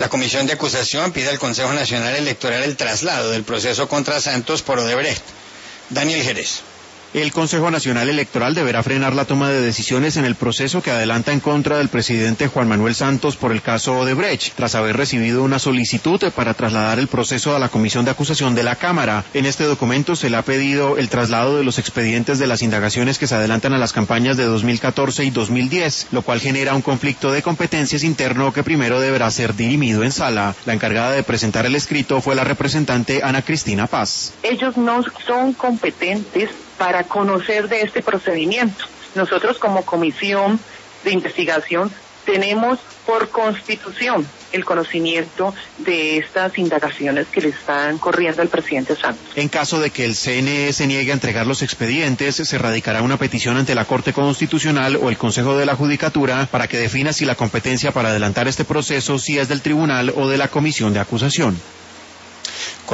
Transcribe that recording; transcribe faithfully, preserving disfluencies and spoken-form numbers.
La Comisión de Acusación pide al Consejo Nacional Electoral el traslado del proceso contra Santos por Odebrecht. Daniel Jerez. El Consejo Nacional Electoral deberá frenar la toma de decisiones en el proceso que adelanta en contra del presidente Juan Manuel Santos por el caso Odebrecht, tras haber recibido una solicitud para trasladar el proceso a la Comisión de Acusación de la Cámara. En este documento se le ha pedido el traslado de los expedientes de las indagaciones que se adelantan a las campañas de dos mil catorce y dos mil diez, lo cual genera un conflicto de competencias interno que primero deberá ser dirimido en sala. La encargada de presentar el escrito fue la representante Ana Cristina Paz. Ellos no son competentes para conocer de este procedimiento. Nosotros como comisión de investigación tenemos por constitución el conocimiento de estas indagaciones que le están corriendo al presidente Santos. En caso de que el C N E se niegue a entregar los expedientes, se radicará una petición ante la Corte Constitucional o el Consejo de la Judicatura para que defina si la competencia para adelantar este proceso sí es del tribunal o de la Comisión de Acusación.